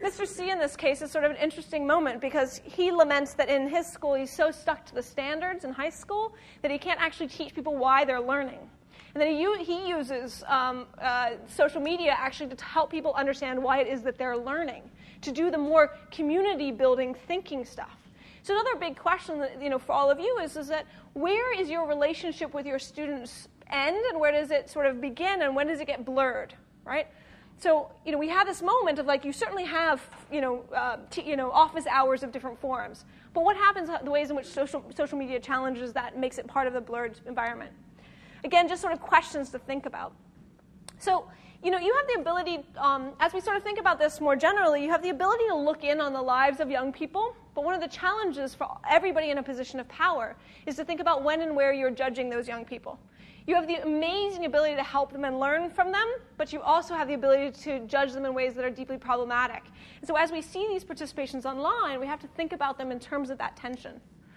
[SPEAKER 4] Mister C in this case is sort of an interesting moment because he laments that in his school he's so stuck to the standards in high school that he can't actually teach people why they're learning. And then he, he uses um, uh, social media actually to help people understand why it is that they're learning, to do the more community-building thinking stuff. So another big question that, you know, for all of you is, is that where is your relationship with your students end and where does it sort of begin and when does it get blurred, right? So, you know, we have this moment of like, you certainly have, you know, uh, t- you know, office hours of different forms. But what happens, the ways in which social, social media challenges that makes it part of the blurred environment? Again, just sort of questions to think about. So, you know, you have the ability, um, as we sort of think about this more generally, you have the ability to look in on the lives of young people. But one of the challenges for everybody in a position of power is to think about when and where you're judging those young people. You have the amazing ability to help them and learn from them, but you also have the ability to judge them in ways that are deeply problematic. And so as we see these participations online, we have to think about them in terms of that tension.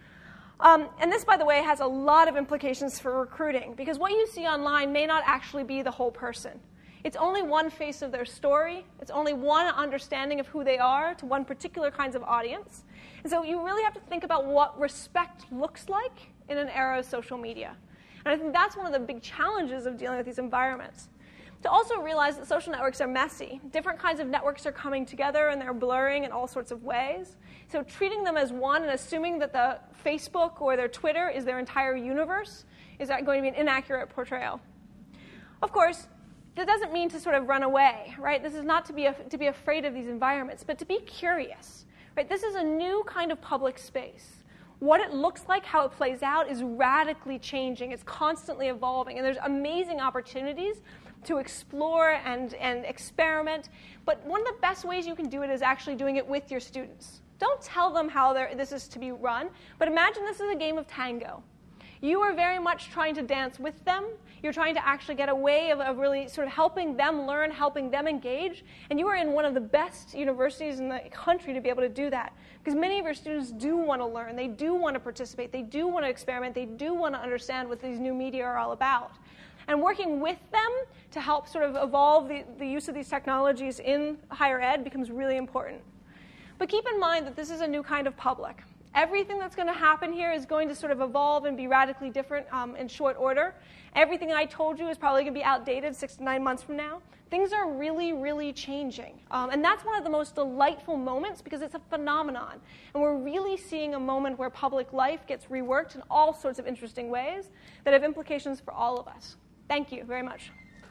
[SPEAKER 4] Um, and this, by the way, has a lot of implications for recruiting, because what you see online may not actually be the whole person. It's only one face of their story. It's only one understanding of who they are to one particular kinds of audience. And so you really have to think about what respect looks like in an era of social media. And I think that's one of the big challenges of dealing with these environments. To also realize that social networks are messy. Different kinds of networks are coming together and they're blurring in all sorts of ways. So treating them as one and assuming that the Facebook or their Twitter is their entire universe is going to be an inaccurate portrayal. Of course, that doesn't mean to sort of run away, right? This is not to be, a, to be afraid of these environments, but to be curious, right? This is a new kind of public space. What it looks like, how it plays out, is radically changing. It's constantly evolving, and there's amazing opportunities to explore and, and experiment. But one of the best ways you can do it is actually doing it with your students. Don't tell them how this is to be run, but imagine this is a game of tango. You are very much trying to dance with them. You're trying to actually get a way of, of really sort of helping them learn, helping them engage. And you are in one of the best universities in the country to be able to do that. Because many of your students do want to learn. They do want to participate. They do want to experiment. They do want to understand what these new media are all about. And working with them to help sort of evolve the, the use of these technologies in higher ed becomes really important. But keep in mind that this is a new kind of public. Everything that's going to happen here is going to sort of evolve and be radically different um, in short order. Everything I told you is probably going to be outdated six to nine months from now. Things are really, really changing. Um, and that's one of the most delightful moments because it's a phenomenon. And we're really seeing a moment where public life gets reworked in all sorts of interesting ways that have implications for all of us. Thank you very much.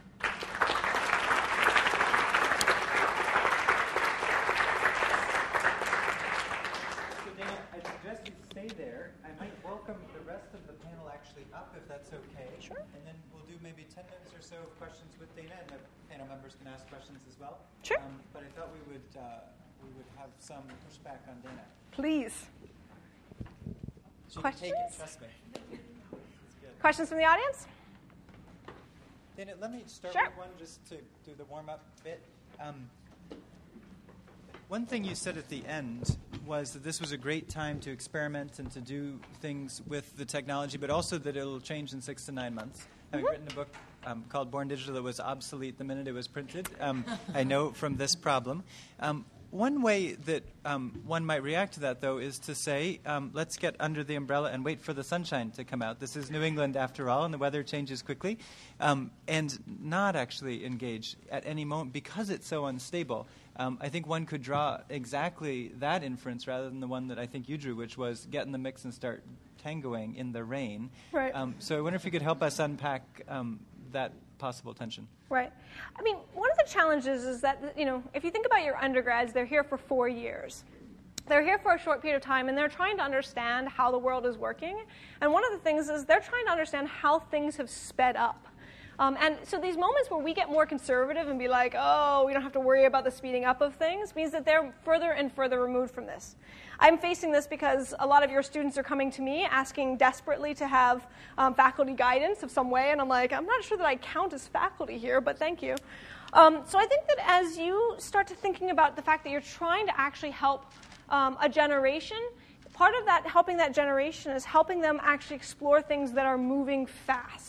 [SPEAKER 3] There. I might welcome the rest of the panel actually up, if that's okay.
[SPEAKER 4] Sure.
[SPEAKER 3] And then we'll do maybe ten minutes or so of questions with Dana, and the panel members can ask questions as well.
[SPEAKER 4] Sure.
[SPEAKER 3] Um, but I thought we would uh, we would have some pushback on Dana.
[SPEAKER 4] Please.
[SPEAKER 3] She
[SPEAKER 4] Questions?
[SPEAKER 3] Can take it, trust me.
[SPEAKER 4] Questions from the audience?
[SPEAKER 3] Dana, let me start
[SPEAKER 4] Sure.
[SPEAKER 3] with one just to do the warm-up bit. Um, One thing you said at the end was that this was a great time to experiment and to do things with the technology, but also that it'll change in six to nine months. Having written a book um, called Born Digital that was obsolete the minute it was printed, um, I know from this problem. Um, one way that um, one might react to that, though, is to say, um, let's get under the umbrella and wait for the sunshine to come out. This is New England, after all, and the weather changes quickly, um, and not actually engage at any moment because it's so unstable. Um, I think one could draw exactly that inference rather than the one that I think you drew, which was get in the mix and start tangoing in the rain.
[SPEAKER 4] Right.
[SPEAKER 3] Um, so I wonder if you could help us unpack um, that possible tension.
[SPEAKER 4] Right. I mean, one of the challenges is that, you know, if you think about your undergrads, they're here for four years. They're here for a short period of time, and they're trying to understand how the world is working. And one of the things is they're trying to understand how things have sped up. Um, and so these moments where we get more conservative and be like, oh, we don't have to worry about the speeding up of things, means that they're further and further removed from this. I'm facing this because a lot of your students are coming to me asking desperately to have um, faculty guidance of some way, and I'm like, I'm not sure that I count as faculty here, but thank you. Um, so I think that as you start to thinking about the fact that you're trying to actually help um, a generation, part of that helping that generation is helping them actually explore things that are moving fast.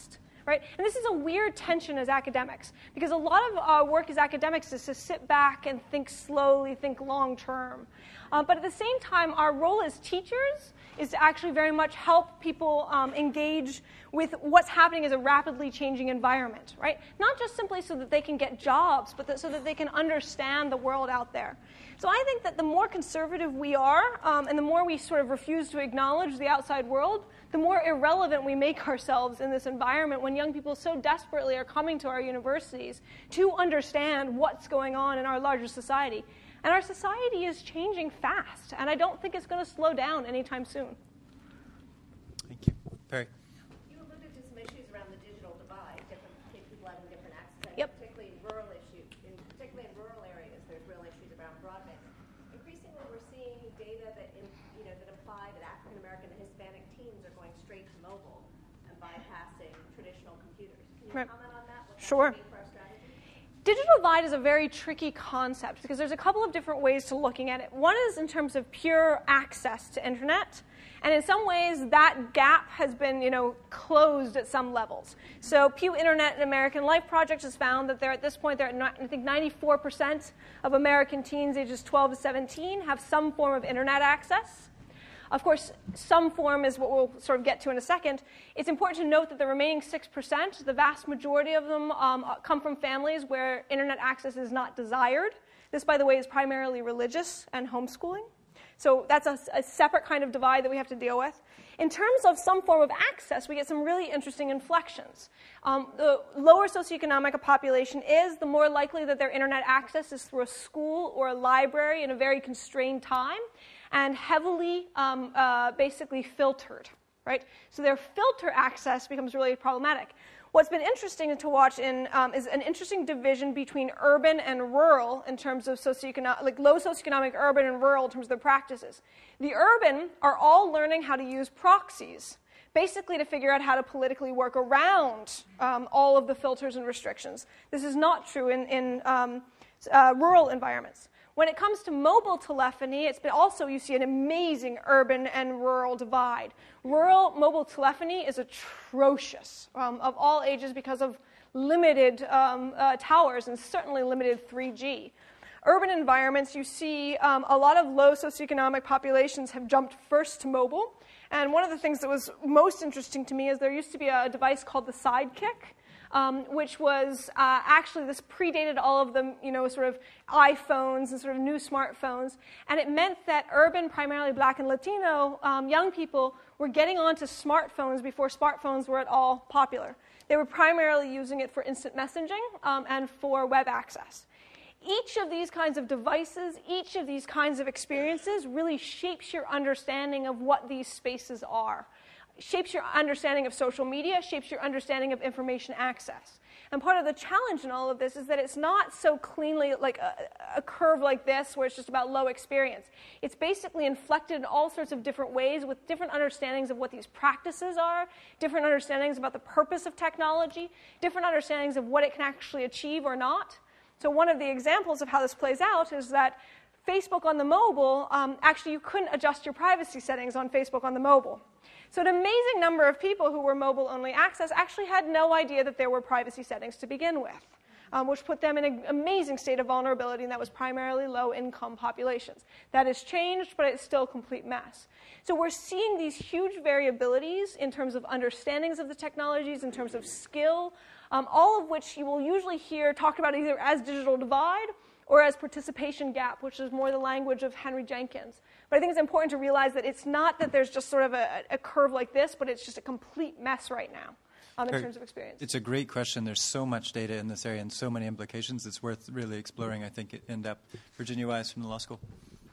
[SPEAKER 4] right? And this is a weird tension as academics, because a lot of our work as academics is to sit back and think slowly, think long term. Uh, but at the same time, our role as teachers is to actually very much help people um, engage with what's happening as a rapidly changing environment, right? Not just simply so that they can get jobs, but that, so that they can understand the world out there. So I think that the more conservative we are, um, and the more we sort of refuse to acknowledge the outside world, the more irrelevant we make ourselves in this environment when young people so desperately are coming to our universities to understand what's going on in our larger society. And our society is changing fast, and I don't think it's going to slow down anytime soon.
[SPEAKER 3] Thank you. Perry.
[SPEAKER 5] You alluded to some issues around the digital divide, different people having different access,
[SPEAKER 4] Yep.
[SPEAKER 5] particularly in rural issues. In, particularly in rural areas, there's real issues around broadband. Increasingly, we're seeing data that in, you know that imply that African American and Hispanic teens are going straight to mobile and bypassing traditional computers. Can you
[SPEAKER 4] Right.
[SPEAKER 5] comment on that? What that
[SPEAKER 4] Sure.
[SPEAKER 5] would mean for our strategy?
[SPEAKER 4] Digital divide is a very tricky concept because there's a couple of different ways to looking at it. One is in terms of pure access to internet, and in some ways that gap has been, you know, closed at some levels. So Pew Internet and American Life Project has found that they're at this point, they're at, I think, ninety-four percent of American teens ages twelve to seventeen have some form of internet access. Of course, some form is what we'll sort of get to in a second. It's important to note that the remaining six percent, the vast majority of them um, come from families where internet access is not desired. This, by the way, is primarily religious and homeschooling. So that's a, a separate kind of divide that we have to deal with. In terms of some form of access, we get some really interesting inflections. Um, the lower socioeconomic a population is, the more likely that their internet access is through a school or a library in a very constrained time, and heavily um, uh, basically filtered, right? So their filter access becomes really problematic. What's been interesting to watch in, um, is an interesting division between urban and rural in terms of socioeconomic, like low socioeconomic urban and rural in terms of their practices. The urban are all learning how to use proxies, basically to figure out how to politically work around um, all of the filters and restrictions. This is not true in, in um, uh, rural environments. When it comes to mobile telephony, it's been also, you see an amazing urban and rural divide. Rural mobile telephony is atrocious um, of all ages because of limited um, uh, towers and certainly limited three G. Urban environments, you see um, a lot of low socioeconomic populations have jumped first to mobile. And one of the things that was most interesting to me is there used to be a device called the Sidekick, Um, which was uh, actually, this predated all of the, you know, sort of iPhones and sort of new smartphones. And it meant that urban, primarily black and Latino um, young people were getting onto smartphones before smartphones were at all popular. They were primarily using it for instant messaging um, and for web access. Each of these kinds of devices, each of these kinds of experiences really shapes your understanding of what these spaces are. Shapes your understanding of social media, shapes your understanding of information access. And part of the challenge in all of this is that it's not so cleanly like a, a curve like this where it's just about low experience. It's basically inflected in all sorts of different ways with different understandings of what these practices are, different understandings about the purpose of technology, different understandings of what it can actually achieve or not. So one of the examples of how this plays out is that Facebook on the mobile, um, actually you couldn't adjust your privacy settings on Facebook on the mobile. So an amazing number of people who were mobile-only access actually had no idea that there were privacy settings to begin with, um, which put them in an amazing state of vulnerability, and that was primarily low-income populations. That has changed, but it's still a complete mess. So we're seeing these huge variabilities in terms of understandings of the technologies, in terms of skill, um, all of which you will usually hear talked about either as digital divide or as participation gap, which is more the language of Henry Jenkins. But I think it's important to realize that it's not that there's just sort of a, a curve like this, but it's just a complete mess right now um, in terms of experience.
[SPEAKER 3] It's a great question. There's so much data in this area and so many implications. It's worth really exploring, I think, in depth. Virginia Wise from the law school.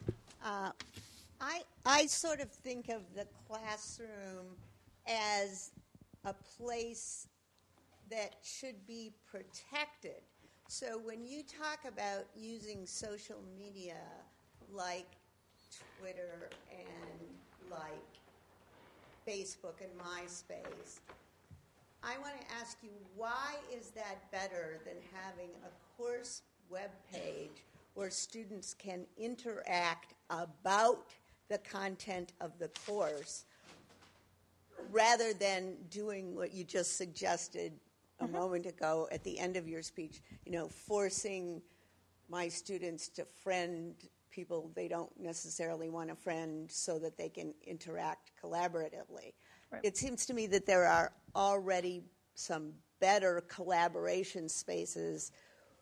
[SPEAKER 6] Uh, I, I sort of think of the classroom as a place that should be protected. So when you talk about using social media like Twitter and like Facebook and MySpace, I want to ask you, why is that better than having a course web page where students can interact about the content of the course rather than doing what you just suggested a
[SPEAKER 4] Mm-hmm.
[SPEAKER 6] moment ago at the end of your speech, you know, forcing my students to friend people they don't necessarily want to friend so that they can interact collaboratively.
[SPEAKER 4] Right.
[SPEAKER 6] It seems to me that there are already some better collaboration spaces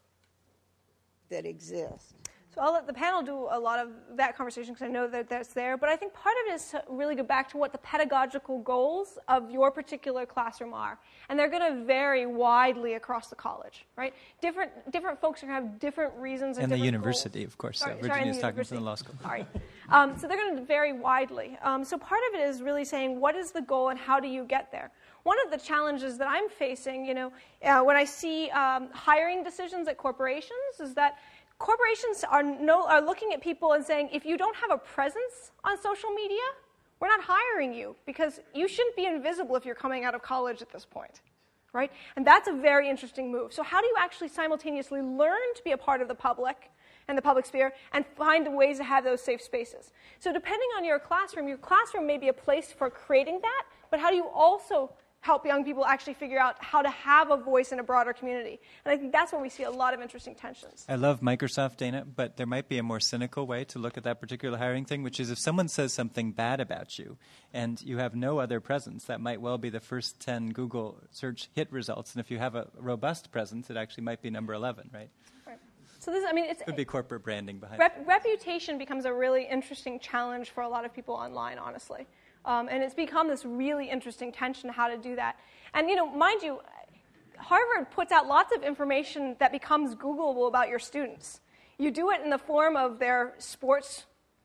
[SPEAKER 6] that exist.
[SPEAKER 4] So I'll let the panel do a lot of that conversation because I know that that's there. But I think part of it is to really go back to what the pedagogical goals of your particular classroom are. And they're going to vary widely across the college, right? Different different folks are going to have different reasons and,
[SPEAKER 3] And the
[SPEAKER 4] different
[SPEAKER 3] university,
[SPEAKER 4] goals.
[SPEAKER 3] of course.
[SPEAKER 4] Sorry,
[SPEAKER 3] so
[SPEAKER 4] sorry,
[SPEAKER 3] Virginia's
[SPEAKER 4] and the
[SPEAKER 3] talking to the
[SPEAKER 4] university.
[SPEAKER 3] law school.
[SPEAKER 4] Sorry. Um, so they're going to vary widely. Um, so part of it is really saying what is the goal and how do you get there? One of the challenges that I'm facing, you know, uh, when I see um, hiring decisions at corporations is that corporations are, no, are looking at people and saying, if you don't have a presence on social media, we're not hiring you because you shouldn't be invisible if you're coming out of college at this point, right? And that's a very interesting move. So how do you actually simultaneously learn to be a part of the public and the public sphere and find ways to have those safe spaces? So depending on your classroom, your classroom may be a place for creating that, but how do you also help young people actually figure out how to have a voice in a broader community? And I think that's where we see a lot of interesting tensions.
[SPEAKER 3] I love Microsoft, Dana, but there might be a more cynical way to look at that particular hiring thing, which is if someone says something bad about you and you have no other presence, that might well be the first ten Google search hit results. And if you have a robust presence, it actually might be number eleven, right?
[SPEAKER 4] Right. So this, I mean, it's...
[SPEAKER 3] It could be corporate branding behind
[SPEAKER 4] rep-
[SPEAKER 3] it.
[SPEAKER 4] Reputation becomes a really interesting challenge for a lot of people online, honestly. Um, and it's become this really interesting tension how to do that. And, you know, mind you, Harvard puts out lots of information that becomes Googleable about your students. You do it in the form of their sports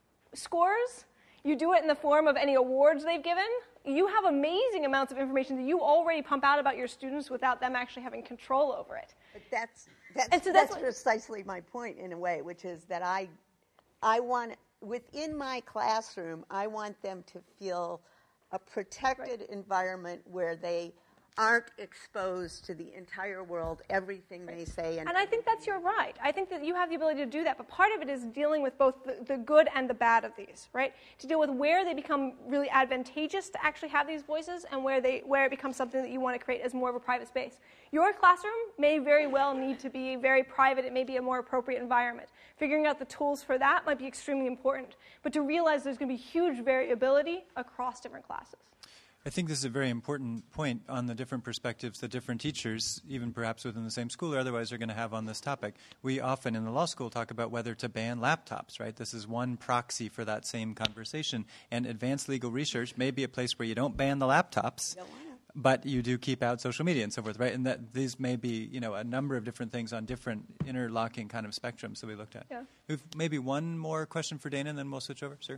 [SPEAKER 4] scores. You do it in the form of any awards they've given. You have amazing amounts of information that you already pump out about your students without them actually having control over it.
[SPEAKER 6] But that's that's,
[SPEAKER 4] And so that's
[SPEAKER 6] that's
[SPEAKER 4] what-
[SPEAKER 6] precisely my point in a way, which is that I, I want, within my classroom, I want them to feel a protected
[SPEAKER 4] Right.
[SPEAKER 6] environment where they aren't exposed to the entire world, everything they say. And,
[SPEAKER 4] And I think that's your right. I think that you have the ability to do that, but part of it is dealing with both the, the good and the bad of these, right? To deal with where they become really advantageous to actually have these voices and where they where it becomes something that you want to create as more of a private space. Your classroom may very well need to be very private. It may be a more appropriate environment. Figuring out the tools for that might be extremely important, but to realize there's going to be huge variability across different classes.
[SPEAKER 3] I think this is a very important point on the different perspectives that different teachers, even perhaps within the same school or otherwise, are going to have on this topic. We often in the law school talk about whether to ban laptops, right? This is one proxy for that same conversation. And advanced legal research may be a place where you don't ban the laptops, but you do keep out social media and so forth, right? And that these may be, you know, a number of different things on different interlocking kind of spectrums that we looked at.
[SPEAKER 4] Yeah.
[SPEAKER 3] We've maybe one more question for Dana, and then we'll switch over, sir.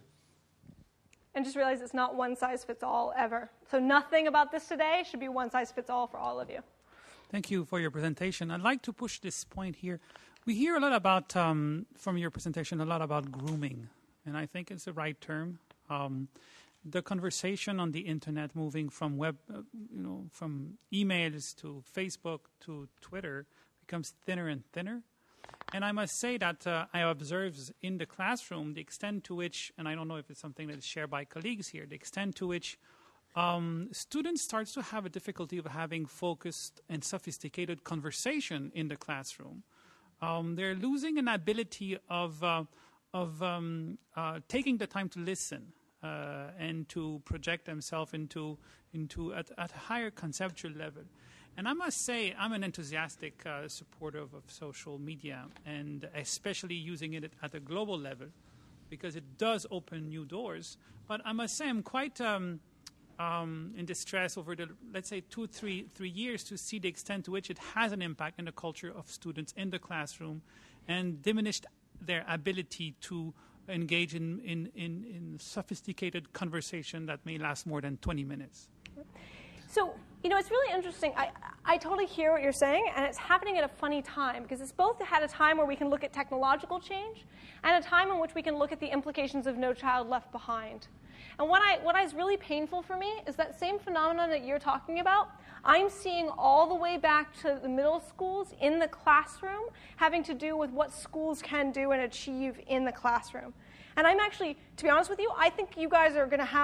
[SPEAKER 4] And just realize it's not one size fits all ever. So nothing about this today should be one size fits all for all of you.
[SPEAKER 7] Thank you for your presentation. I'd like to push this point here. We hear a lot about, um, from your presentation, a lot about grooming, and I think it's the right term. Um, the conversation on the internet, moving from web, uh, you know, from emails to Facebook to Twitter, becomes thinner and thinner. And I must say that uh, I observe in the classroom the extent to which, and I don't know if it's something that is shared by colleagues here, the extent to which um, students start to have a difficulty of having focused and sophisticated conversation in the classroom. Um, they're losing an ability of, uh, of um, uh, taking the time to listen uh, and to project themselves into, into at, at a higher conceptual level. And I must say, I'm an enthusiastic uh, supporter of, of social media, and especially using it at a global level, because it does open new doors. But I must say, I'm quite um, um, in distress over the, let's say, two, three, three years to see the extent to which it has an impact in the culture of students in the classroom and diminished their ability to engage in, in, in, in sophisticated conversation that may last more than twenty minutes.
[SPEAKER 4] So, you know, it's really interesting. I, I totally hear what you're saying, and it's happening at a funny time, because it's both at a time where we can look at technological change and a time in which we can look at the implications of No Child Left Behind. And what, I, what is really painful for me is that same phenomenon that you're talking about, I'm seeing all the way back to the middle schools in the classroom, having to do with what schools can do and achieve in the classroom. And I'm actually, to be honest with you, I think you guys are going to have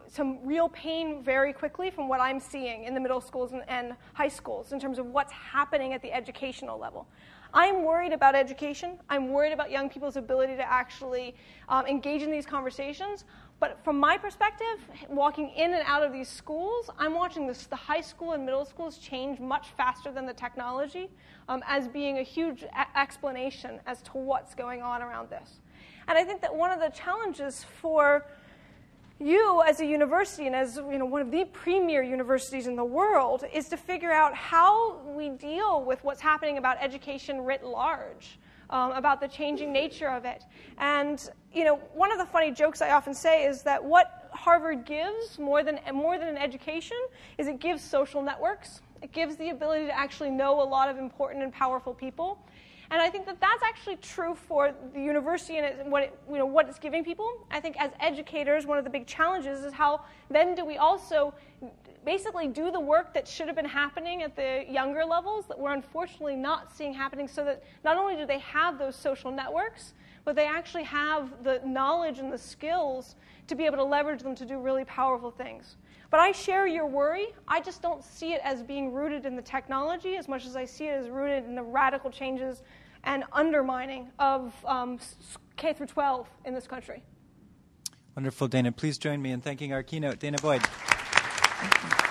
[SPEAKER 4] some real pain very quickly from what I'm seeing in the middle schools and, and high schools in terms of what's happening at the educational level. I'm worried about education. I'm worried about young people's ability to actually um, engage in these conversations. But from my perspective, walking in and out of these schools, I'm watching this, the high school and middle schools change much faster than the technology um, as being a huge a- explanation as to what's going on around this. And I think that one of the challenges for you as a university and as you know, one of the premier universities in the world is to figure out how we deal with what's happening about education writ large, um, about the changing nature of it. And you know, one of the funny jokes I often say is that what Harvard gives more than more than an education is it gives social networks. It gives the ability to actually know a lot of important and powerful people. And I think that that's actually true for the university and what it, you know, what it's giving people. I think as educators, one of the big challenges is how then do we also basically do the work that should have been happening at the younger levels that we're unfortunately not seeing happening, so that not only do they have those social networks, but they actually have the knowledge and the skills to be able to leverage them to do really powerful things. But I share your worry. I just don't see it as being rooted in the technology as much as I see it as rooted in the radical changes and undermining of um, K through twelve in this country.
[SPEAKER 3] Wonderful, Dana. Please join me in thanking our keynote, Dana Boyd.